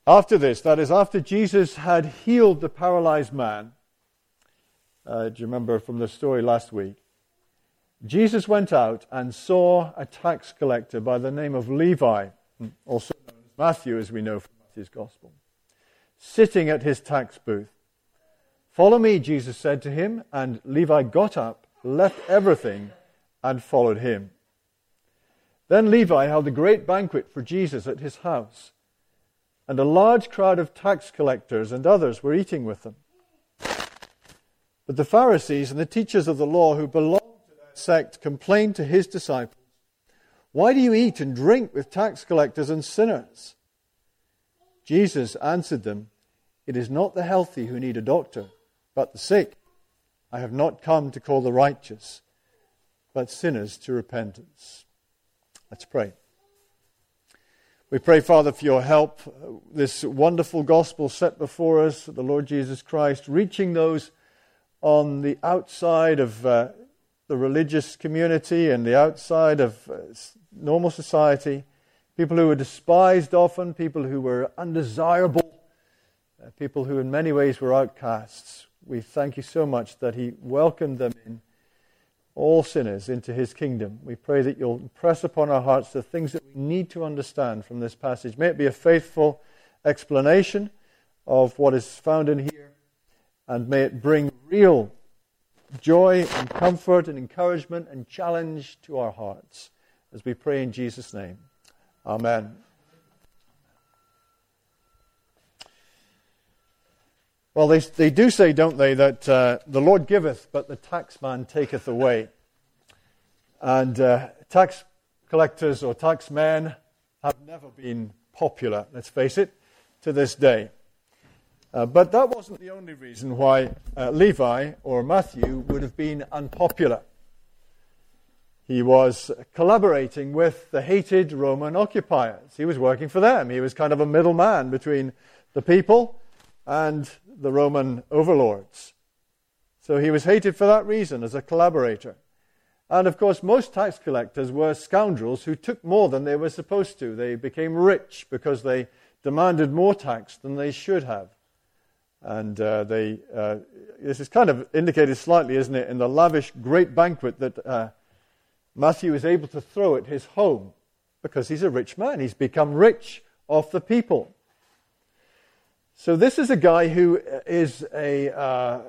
After this, that is, after Jesus had healed the paralyzed man, do you remember from the story last week? Jesus went out and saw a tax collector by the name of Levi, also known as Matthew, as we know from Matthew's Gospel, sitting at his tax booth. "Follow me," Jesus said to him, and Levi got up, left everything, and followed him. Then Levi held a great banquet for Jesus at his house, and a large crowd of tax collectors and others were eating with them. But the Pharisees and the teachers of the law who belonged to that sect complained to his disciples, "Why do you eat and drink with tax collectors and sinners?" Jesus answered them, "It is not the healthy who need a doctor, but the sick. I have not come to call the righteous, but sinners to repentance." Let's pray. We pray, Father, for your help. This wonderful gospel set before us, the Lord Jesus Christ, reaching those on the outside of the religious community and the outside of normal society, people who were despised often, people who were undesirable, people who in many ways were outcasts. We thank you so much that he welcomed them in, all sinners, into his kingdom. We pray that you'll impress upon our hearts the things that we need to understand from this passage. May it be a faithful explanation of what is found in here, and may it bring real joy and comfort and encouragement and challenge to our hearts, as we pray in Jesus' name. Amen. Well, they do say, don't they, that the Lord giveth, but the taxman taketh away. And tax collectors or taxmen have never been popular, let's face it, to this day. But that wasn't the only reason why Levi or Matthew would have been unpopular. He was collaborating with the hated Roman occupiers. He was working for them. He was kind of a middleman between the people and the Roman overlords. So he was hated for that reason, as a collaborator. And of course, most tax collectors were scoundrels who took more than they were supposed to. They became rich because they demanded more tax than they should have. And this is kind of indicated slightly, isn't it, in the lavish great banquet that Matthew is able to throw at his home, because he's a rich man. He's become rich off the people. So this is a guy who is a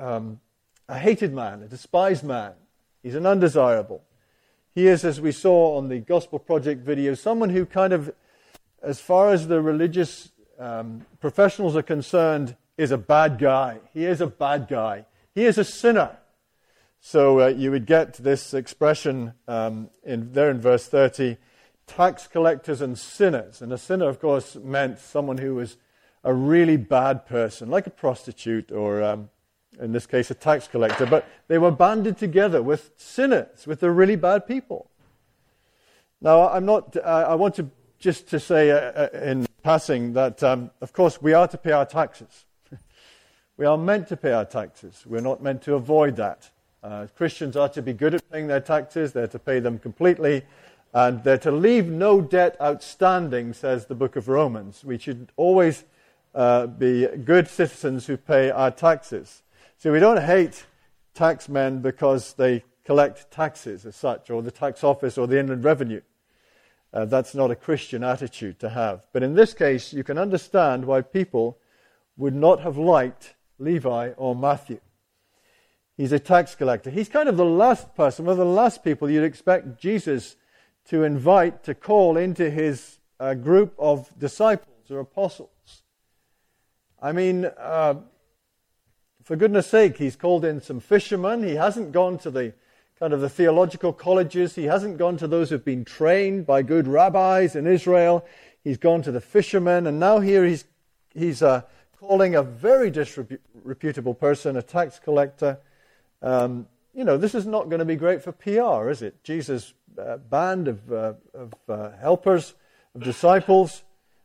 hated man, a despised man. He's an undesirable. He is, as we saw on the Gospel Project video, someone who kind of, as far as the religious professionals are concerned, is a bad guy. He is a bad guy. He is a sinner. So you would get this expression in verse 30, tax collectors and sinners. And a sinner, of course, meant someone who was a really bad person, like a prostitute or, in this case, a tax collector. But they were banded together with sinners, with the really bad people. Now, I want to just to say in passing that, of course, we are to pay our taxes. We are meant to pay our taxes. We're not meant to avoid that. Christians are to be good at paying their taxes. They're to pay them completely. And they're to leave no debt outstanding, says the book of Romans. We should always be good citizens who pay our taxes. So we don't hate taxmen because they collect taxes as such, or the tax office or the Inland Revenue. That's not a Christian attitude to have. But in this case, you can understand why people would not have liked Levi or Matthew. He's a tax collector. He's kind of the last person, one of the last people you'd expect Jesus to invite to call into his group of disciples or apostles. I mean, for goodness sake, he's called in some fishermen. He hasn't gone to the kind of the theological colleges. He hasn't gone to those who've been trained by good rabbis in Israel. He's gone to the fishermen, and now here he's calling a very disreputable person, a tax collector. This is not going to be great for PR, is it? Jesus' band of helpers, of disciples.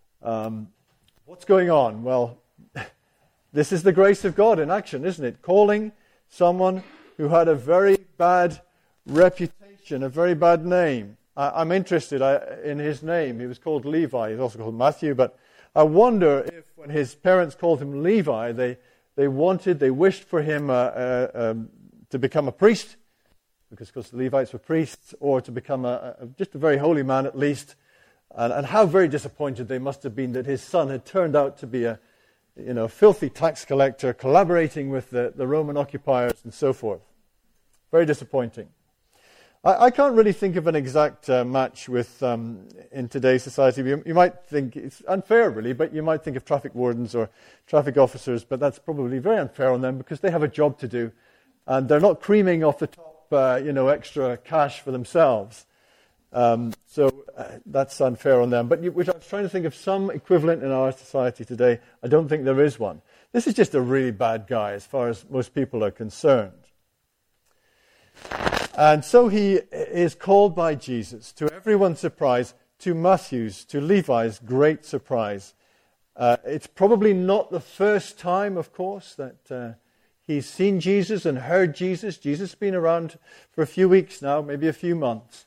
What's going on? Well, this is the grace of God in action, isn't it? Calling someone who had a very bad reputation, a very bad name. I'm interested in his name. He was called Levi. He's also called Matthew, but I wonder if when his parents called him Levi, they wished for him to become a priest, because of course the Levites were priests, or to become just a very holy man at least. And how very disappointed they must have been that his son had turned out to be a filthy tax collector, collaborating with the Roman occupiers and so forth. Very disappointing. I can't really think of an exact match with in today's society. You might think it's unfair, really, but you might think of traffic wardens or traffic officers, but that's probably very unfair on them because they have a job to do, and they're not creaming off the top, extra cash for themselves. So that's unfair on them. But I was trying to think of some equivalent in our society today. I don't think there is one. This is just a really bad guy as far as most people are concerned. And so he is called by Jesus, to everyone's surprise, to Matthew's, to Levi's great surprise. It's probably not the first time, of course, that he's seen Jesus and heard Jesus. Jesus has been around for a few weeks now, maybe a few months.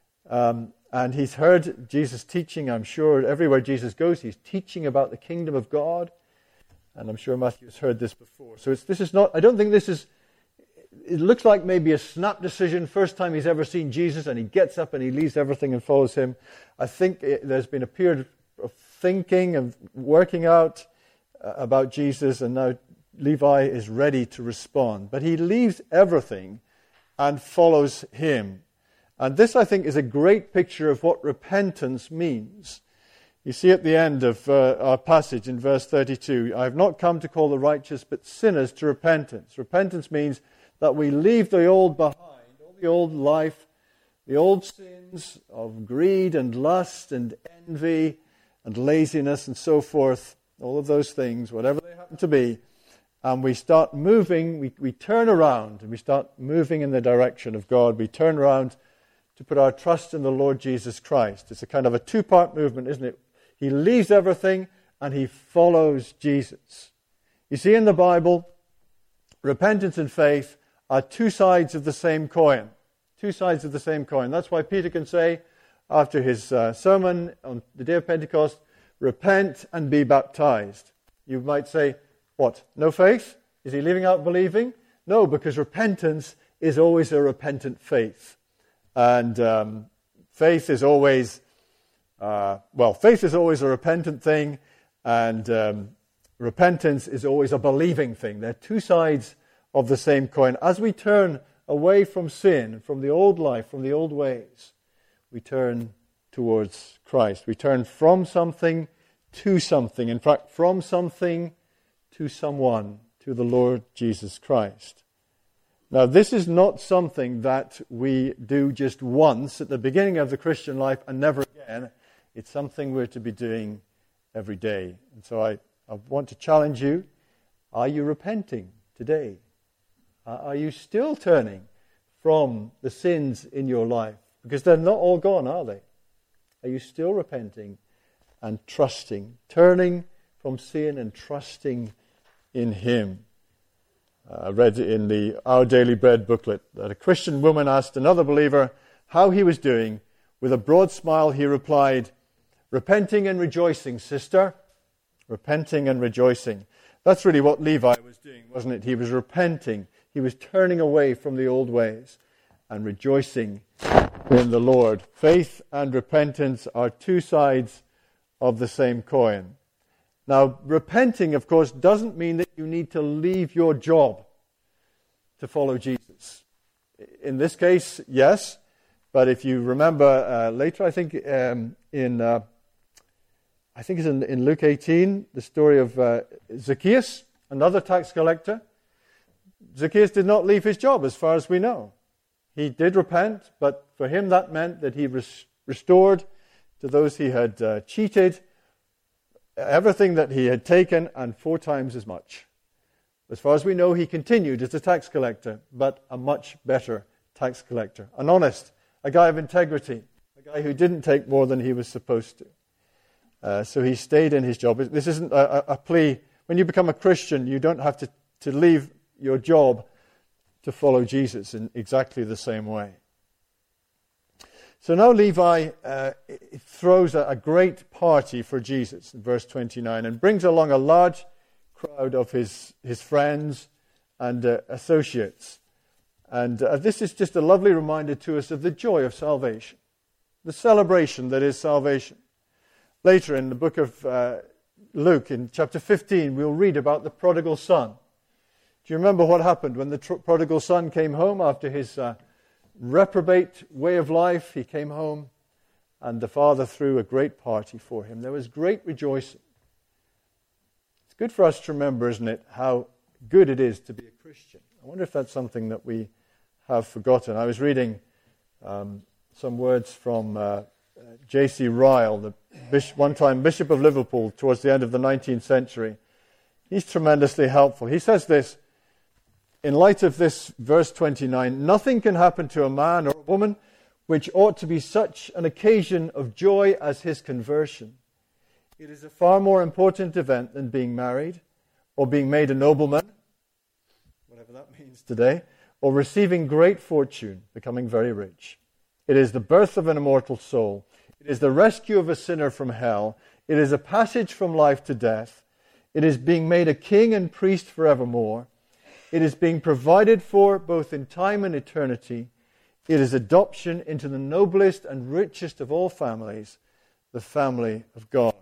And he's heard Jesus teaching, I'm sure, everywhere Jesus goes, he's teaching about the kingdom of God. And I'm sure Matthew has heard this before. So I don't think this is, it looks like maybe a snap decision, first time he's ever seen Jesus, and he gets up and he leaves everything and follows him. I think there's been a period of thinking and working out about Jesus, and now Levi is ready to respond. But he leaves everything and follows him. And this, I think, is a great picture of what repentance means. You see at the end of our passage in verse 32, I have not come to call the righteous but sinners to repentance. Repentance means that we leave the old behind, all the old life, the old sins of greed and lust and envy and laziness and so forth, all of those things, whatever they happen to be, and we start moving, we turn around and we start moving in the direction of God. We turn around to put our trust in the Lord Jesus Christ. It's a kind of a two-part movement, isn't it? He leaves everything and he follows Jesus. You see, in the Bible, repentance and faith are two sides of the same coin. Two sides of the same coin. That's why Peter can say, after his sermon on the day of Pentecost, repent and be baptized. You might say, what, no faith? Is he leaving out believing? No, because repentance is always a repentant faith. And faith is always a repentant thing, and repentance is always a believing thing. They're two sides of the same coin. As we turn away from sin, from the old life, from the old ways, we turn towards Christ. We turn from something to something. In fact, from something to someone, to the Lord Jesus Christ. Now, this is not something that we do just once at the beginning of the Christian life and never again. It's something we're to be doing every day. And so I want to challenge you. Are you repenting today? Are you still turning from the sins in your life? Because they're not all gone, are they? Are you still repenting and trusting, turning from sin and trusting in Him? I read in the Our Daily Bread booklet that a Christian woman asked another believer how he was doing. With a broad smile, he replied, "Repenting and rejoicing, sister. Repenting and rejoicing." That's really what Levi was doing, wasn't it? He was repenting. He was turning away from the old ways and rejoicing in the Lord. Faith and repentance are two sides of the same coin. Now, repenting, of course, doesn't mean that you need to leave your job to follow Jesus. In this case, yes. But if you remember later, I think it's in Luke 18, the story of Zacchaeus, another tax collector. Zacchaeus did not leave his job, as far as we know. He did repent, but for him that meant that he restored to those he had cheated everything that he had taken and 4 times as much. As far as we know, he continued as a tax collector, but a much better tax collector. An honest, a guy of integrity, a guy who didn't take more than he was supposed to. So he stayed in his job. This isn't a plea. When you become a Christian, you don't have to leave your job to follow Jesus in exactly the same way. So now Levi throws a great party for Jesus in verse 29 and brings along a large crowd of his friends and associates. And this is just a lovely reminder to us of the joy of salvation, the celebration that is salvation. Later in the book of Luke, in chapter 15, we'll read about the prodigal son. Do you remember what happened when the prodigal son came home after his reprobate way of life? He came home and the father threw a great party for him. There was great rejoicing. It's good for us to remember, isn't it, how good it is to be a Christian. I wonder if that's something that we have forgotten. I was reading some words from J.C. Ryle, the one-time Bishop of Liverpool towards the end of the 19th century. He's tremendously helpful. He says this, in light of this verse 29, nothing can happen to a man or a woman which ought to be such an occasion of joy as his conversion. It is a far more important event than being married, or being made a nobleman, whatever that means today, or receiving great fortune, becoming very rich. It is the birth of an immortal soul. It is the rescue of a sinner from hell. It is a passage from life to death. It is being made a king and priest forevermore. It is being provided for both in time and eternity. It is adoption into the noblest and richest of all families, the family of God.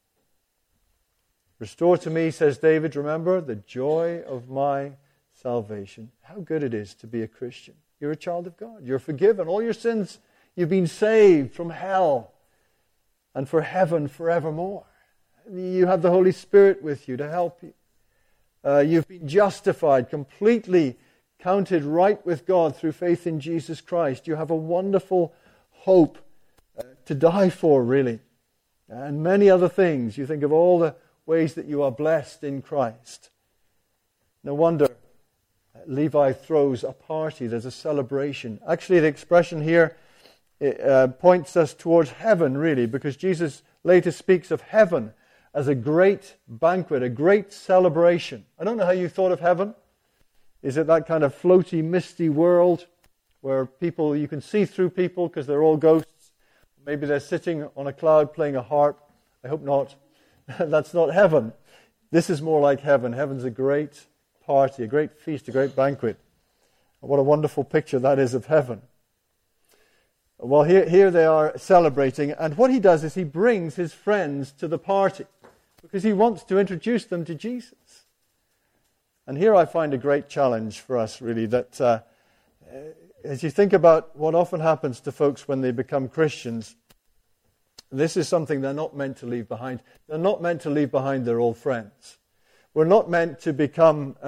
Restore to me, says David, remember, the joy of my salvation. How good it is to be a Christian. You're a child of God. You're forgiven. All your sins, you've been saved from hell and for heaven forevermore. You have the Holy Spirit with you to help you. You've been justified, completely counted right with God through faith in Jesus Christ. You have a wonderful hope to die for, really. And many other things. You think of all the ways that you are blessed in Christ. No wonder Levi throws a party. There's a celebration. Actually, the expression here points us towards heaven, really, because Jesus later speaks of heaven as a great banquet, a great celebration. I don't know how you thought of heaven. Is it that kind of floaty, misty world where people, you can see through people because they're all ghosts? Maybe they're sitting on a cloud playing a harp. I hope not. That's not heaven. This is more like heaven. Heaven's a great party, a great feast, a great banquet. What a wonderful picture that is of heaven. Well, here they are celebrating, and what he does is he brings his friends to the party because he wants to introduce them to Jesus. And here I find a great challenge for us, really, that as you think about what often happens to folks when they become Christians, this is something they're not meant to leave behind. They're not meant to leave behind their old friends. We're not meant to become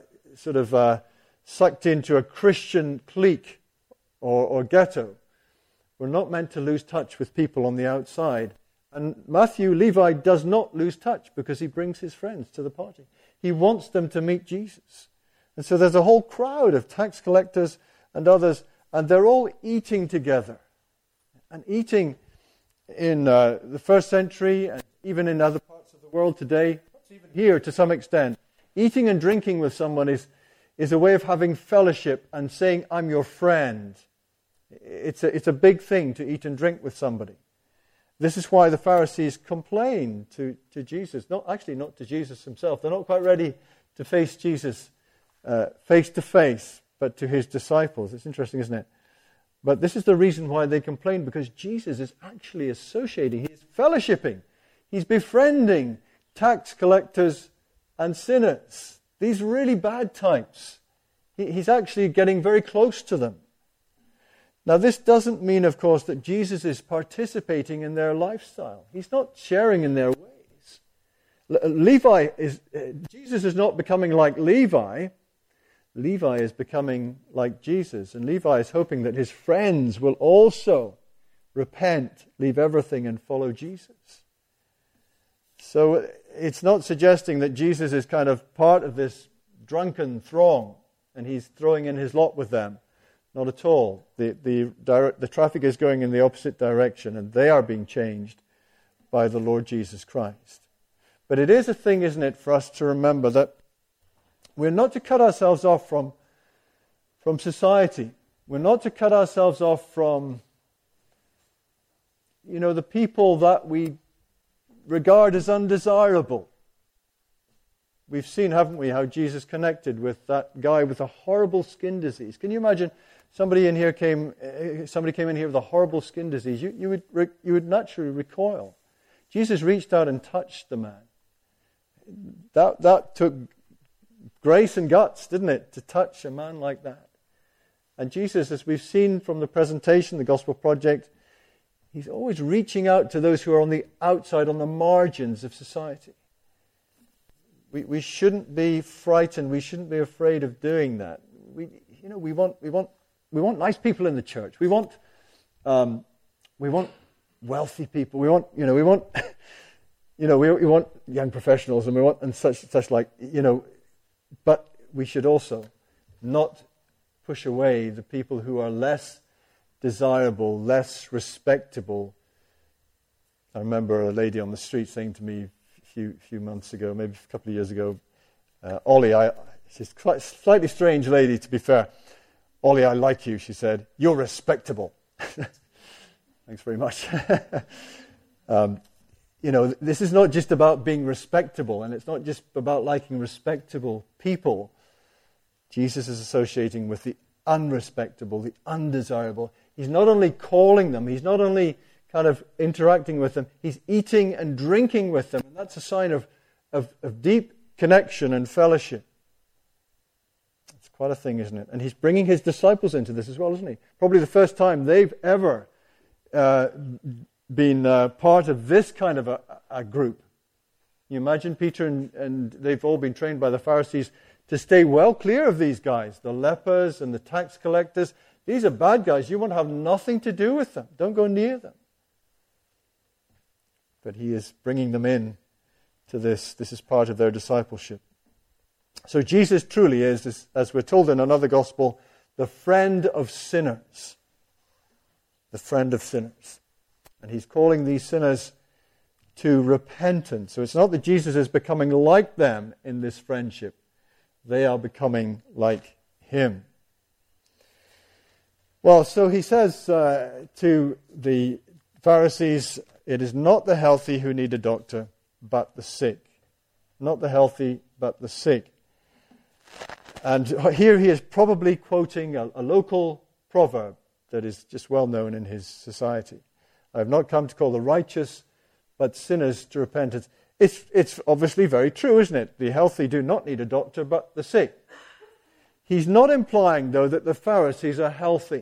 sucked into a Christian clique or ghetto. We're not meant to lose touch with people on the outside. And Levi does not lose touch because he brings his friends to the party. He wants them to meet Jesus. And so there's a whole crowd of tax collectors and others, and they're all eating together. And eating in the first century, and even in other parts of the world today, even here to some extent, eating and drinking with someone is a way of having fellowship and saying, I'm your friend. It's a big thing to eat and drink with somebody. This is why the Pharisees complain to Jesus. Not to Jesus himself. They're not quite ready to face Jesus face to face, but to his disciples. It's interesting, isn't it? But this is the reason why they complain, because Jesus is actually associating, he's fellowshipping, he's befriending tax collectors and sinners. These really bad types. He's actually getting very close to them. Now, this doesn't mean, of course, that Jesus is participating in their lifestyle. He's not sharing in their ways. Jesus is not becoming like Levi. Levi is becoming like Jesus. And Levi is hoping that his friends will also repent, leave everything, and follow Jesus. So it's not suggesting that Jesus is kind of part of this drunken throng and he's throwing in his lot with them. Not at all. The traffic is going in the opposite direction, and they are being changed by the Lord Jesus Christ. But it is a thing, isn't it, for us to remember that we're not to cut ourselves off from society. We're not to cut ourselves off from the people that we regard as undesirable. We've seen, haven't we, how Jesus connected with that guy with a horrible skin disease. Can you imagine somebody came in here with a horrible skin disease? You would naturally recoil. Jesus reached out and touched the man. That took grace and guts, didn't it, to touch a man like that? And Jesus, as we've seen from the presentation, the Gospel Project, he's always reaching out to those who are on the outside, on the margins of society. We shouldn't be frightened. We shouldn't be afraid of doing that. We want nice people in the church. We want wealthy people. We want young professionals, and such like. But we should also not push away the people who are less desirable, less respectable. I remember a lady on the street saying to me a few months ago, maybe a couple of years ago, Ollie, she's quite a slightly strange lady, to be fair. Ollie, I like you, she said. You're respectable. Thanks very much. This is not just about being respectable, and it's not just about liking respectable people. Jesus is associating with the unrespectable, the undesirable. He's not only calling them, he's not only kind of interacting with them, he's eating and drinking with them. And that's a sign of deep connection and fellowship. It's quite a thing, isn't it? And he's bringing his disciples into this as well, isn't he? Probably the first time they've ever been part of this kind of a group. You imagine Peter and they've all been trained by the Pharisees to stay well clear of these guys, the lepers and the tax collectors. These are bad guys. You want to have nothing to do with them. Don't go near them. But he is bringing them in to this. This is part of their discipleship. So Jesus truly is, as we're told in another gospel, the friend of sinners. The friend of sinners. And he's calling these sinners to repentance. So it's not that Jesus is becoming like them in this friendship. They are becoming like him. Well, so he says to the Pharisees, it is not the healthy who need a doctor, but the sick. Not the healthy, but the sick. And here he is probably quoting a local proverb that is just well known in his society. I have not come to call the righteous, but sinners to repentance. It's obviously very true, isn't it? The healthy do not need a doctor, but the sick. He's not implying, though, that the Pharisees are healthy.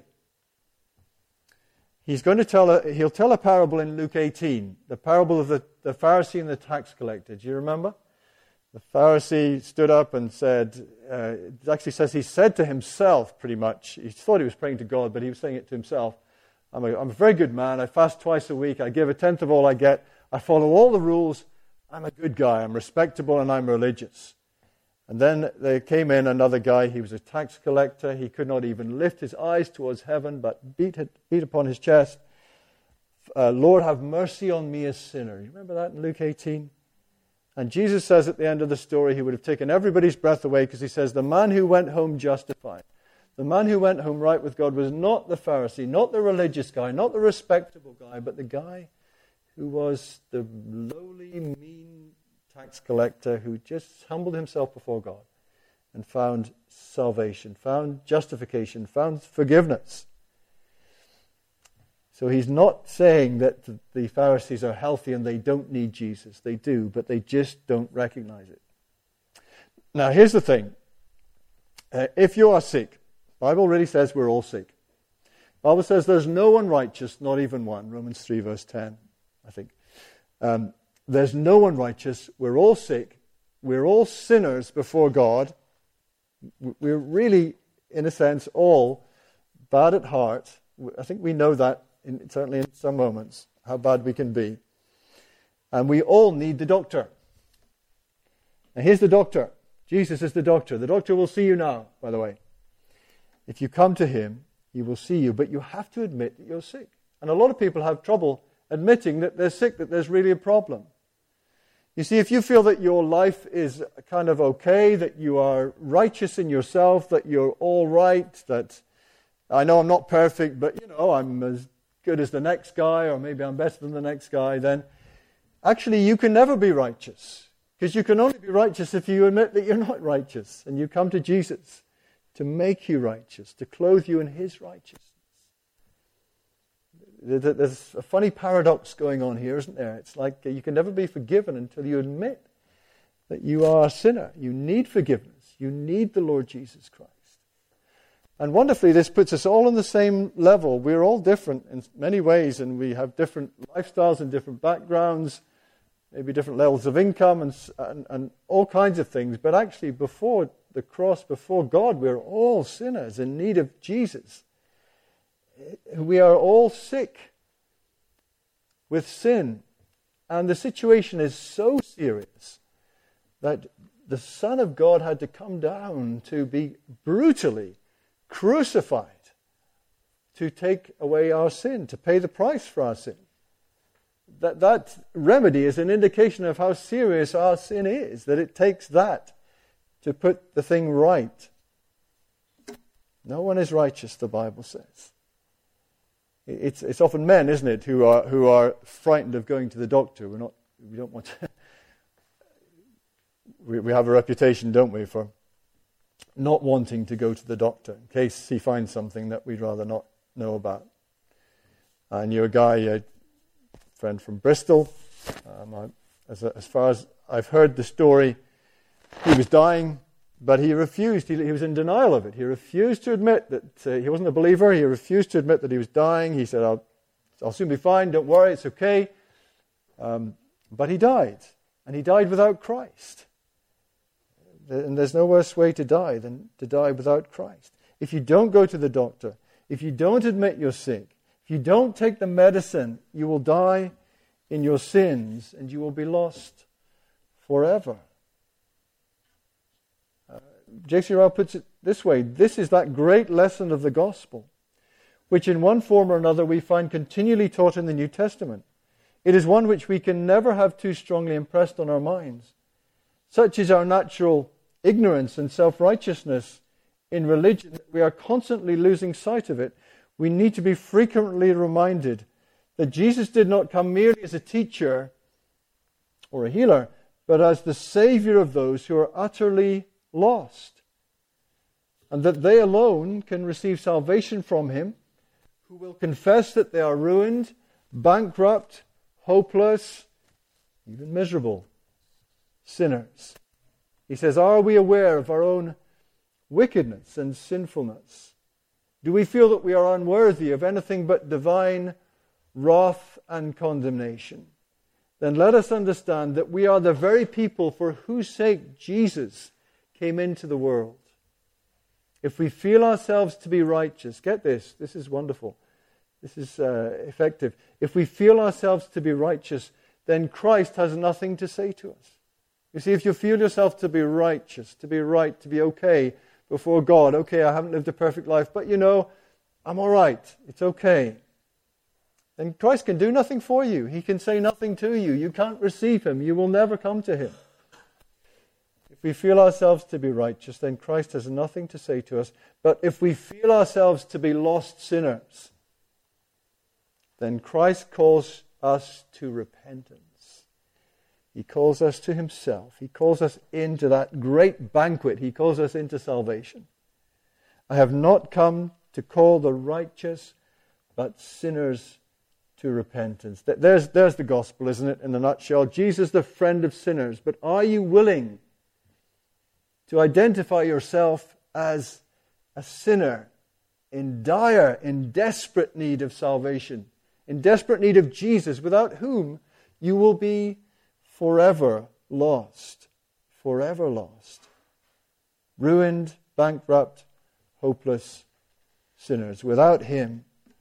He'll tell a parable in Luke 18, the parable of the Pharisee and the tax collector. Do you remember? The Pharisee stood up and said, it actually says he said to himself pretty much, he thought he was praying to God, but he was saying it to himself, I'm a very good man, I fast twice a week, I give a tenth of all I get, I follow all the rules, I'm a good guy, I'm respectable and I'm religious. And then there came in another guy, he was a tax collector, he could not even lift his eyes towards heaven, but beat upon his chest, Lord, have mercy on me, a sinner. You remember that in Luke 18? And Jesus says at the end of the story, he would have taken everybody's breath away, because he says, the man who went home justified, the man who went home right with God was not the Pharisee, not the religious guy, not the respectable guy, but the guy who was the lowly, mean tax collector who just humbled himself before God and found salvation, found justification, found forgiveness. So he's not saying that the Pharisees are healthy and they don't need Jesus. They do, but they just don't recognize it. Now, here's the thing. If you are sick, the Bible really says we're all sick. The Bible says there's no one righteous, not even one. Romans 3 verse 10, I think. There's no one righteous. We're all sick. We're all sinners before God. We're really, in a sense, all bad at heart. I think we know that, certainly in some moments, how bad we can be. And we all need the doctor. Now here's the doctor. Jesus is the doctor. The doctor will see you now, by the way. If you come to him, he will see you, but you have to admit that you're sick. And a lot of people have trouble admitting that they're sick, that there's really a problem. You see, if you feel that your life is kind of okay, that you are righteous in yourself, that you're all right, that I know I'm not perfect, but I'm as good as the next guy, or maybe I'm better than the next guy, then actually you can never be righteous. Because you can only be righteous if you admit that you're not righteous. And you come to Jesus to make you righteous, to clothe you in his righteousness. There's a funny paradox going on here, isn't there? It's like you can never be forgiven until you admit that you are a sinner. You need forgiveness. You need the Lord Jesus Christ. And wonderfully, this puts us all on the same level. We're all different in many ways, and we have different lifestyles and different backgrounds, maybe different levels of income and all kinds of things. But actually, before the cross, before God, we're all sinners in need of Jesus. We are all sick with sin. And the situation is so serious that the Son of God had to come down to be brutally crucified to take away our sin, to pay the price for our sin. That remedy is an indication of how serious our sin is, that it takes that to put the thing right. No one is righteous, the Bible says. It's often men, isn't it, who are frightened of going to the doctor. We don't want to. We have a reputation, don't we, for not wanting to go to the doctor in case he finds something that we'd rather not know about. I knew a guy, a friend from Bristol. As far as I've heard the story, he was dying, but he refused. He was in denial of it. He refused to admit that he wasn't a believer. He refused to admit that he was dying. He said, I'll soon be fine. Don't worry, it's okay. But he died, and he died without Christ. And there's no worse way to die than to die without Christ. If you don't go to the doctor, if you don't admit you're sick, if you don't take the medicine, you will die in your sins and you will be lost forever. J.C. Ryle puts it this way: this is that great lesson of the gospel, which in one form or another we find continually taught in the New Testament. It is one which we can never have too strongly impressed on our minds. Such is our natural ignorance and self-righteousness in religion that we are constantly losing sight of it. We need to be frequently reminded that Jesus did not come merely as a teacher or a healer, but as the Savior of those who are utterly lost, and that they alone can receive salvation from Him, who will confess that they are ruined, bankrupt, hopeless, even miserable sinners. He says, are we aware of our own wickedness and sinfulness? Do we feel that we are unworthy of anything but divine wrath and condemnation? Then let us understand that we are the very people for whose sake Jesus came into the world. If we feel ourselves to be righteous, get this is wonderful. This is effective. If we feel ourselves to be righteous, then Christ has nothing to say to us. You see, if you feel yourself to be righteous, to be right, to be okay before God, okay, I haven't lived a perfect life, but I'm all right, it's okay, then Christ can do nothing for you. He can say nothing to you. You can't receive Him. You will never come to Him. If we feel ourselves to be righteous, then Christ has nothing to say to us. But if we feel ourselves to be lost sinners, then Christ calls us to repentance. He calls us to Himself. He calls us into that great banquet. He calls us into salvation. I have not come to call the righteous, but sinners to repentance. There's the gospel, isn't it, in a nutshell? Jesus, the friend of sinners. But are you willing to identify yourself as a sinner in dire, in desperate need of salvation, in desperate need of Jesus, without whom you will be forever lost, ruined, bankrupt, hopeless sinners. Without Him,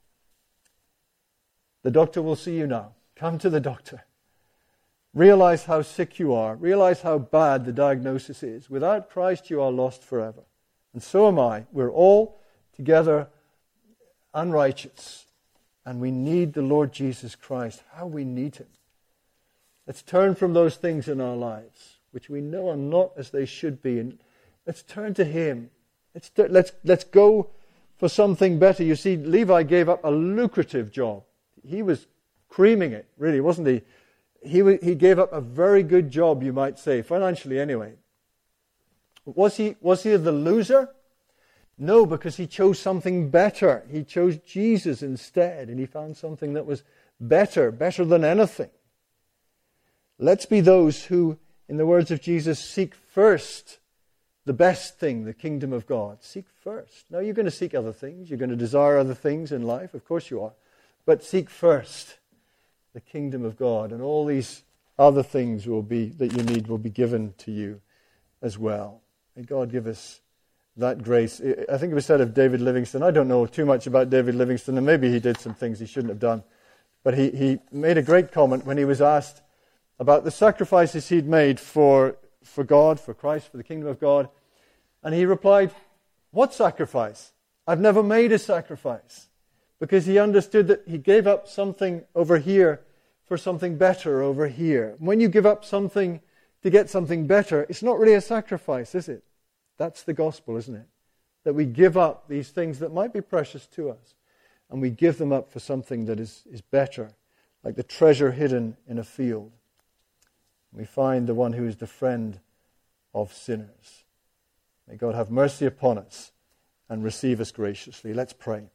the doctor will see you now. Come to the doctor. Realize how sick you are. Realize how bad the diagnosis is. Without Christ, you are lost forever. And so am I. We're all together unrighteous. And we need the Lord Jesus Christ. How we need Him. Let's turn from those things in our lives, which we know are not as they should be, and let's turn to Him. Let's go for something better. You see, Levi gave up a lucrative job. He was creaming it, really, wasn't he? He gave up a very good job, you might say, financially anyway. Was he the loser? No, because he chose something better. He chose Jesus instead, and he found something that was better than anything. Let's be those who, in the words of Jesus, seek first the best thing, the kingdom of God. Seek first. Now, you're going to seek other things. You're going to desire other things in life. Of course you are. But seek first the kingdom of God, and all these other things that you need will be given to you as well. May God give us that grace. I think it was said of David Livingstone, I don't know too much about David Livingstone, and maybe he did some things he shouldn't have done, but he made a great comment when he was asked about the sacrifices he'd made for God, for Christ, for the kingdom of God, and he replied, "What sacrifice? I've never made a sacrifice," because he understood that he gave up something over here for something better over here. When you give up something to get something better, it's not really a sacrifice, is it? That's the gospel, isn't it? That we give up these things that might be precious to us, and we give them up for something that is better, like the treasure hidden in a field. We find the one who is the friend of sinners. May God have mercy upon us and receive us graciously. Let's pray.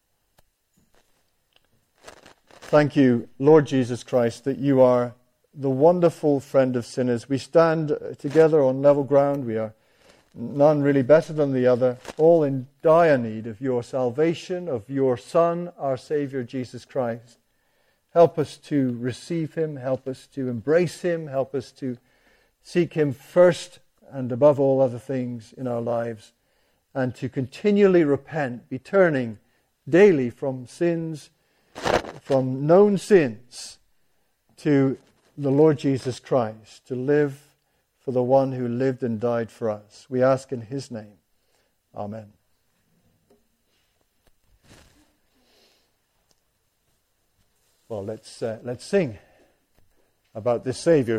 Thank you, Lord Jesus Christ, that you are the wonderful friend of sinners. We stand together on level ground. We are none really better than the other, all in dire need of your salvation, of your Son, our Savior, Jesus Christ. Help us to receive him, help us to embrace him, help us to seek him first and above all other things in our lives, and to continually repent, be turning daily from sins, from known sins, to the Lord Jesus Christ, to live for the one who lived and died for us. We ask in his name. Amen. Well, let's sing about this Savior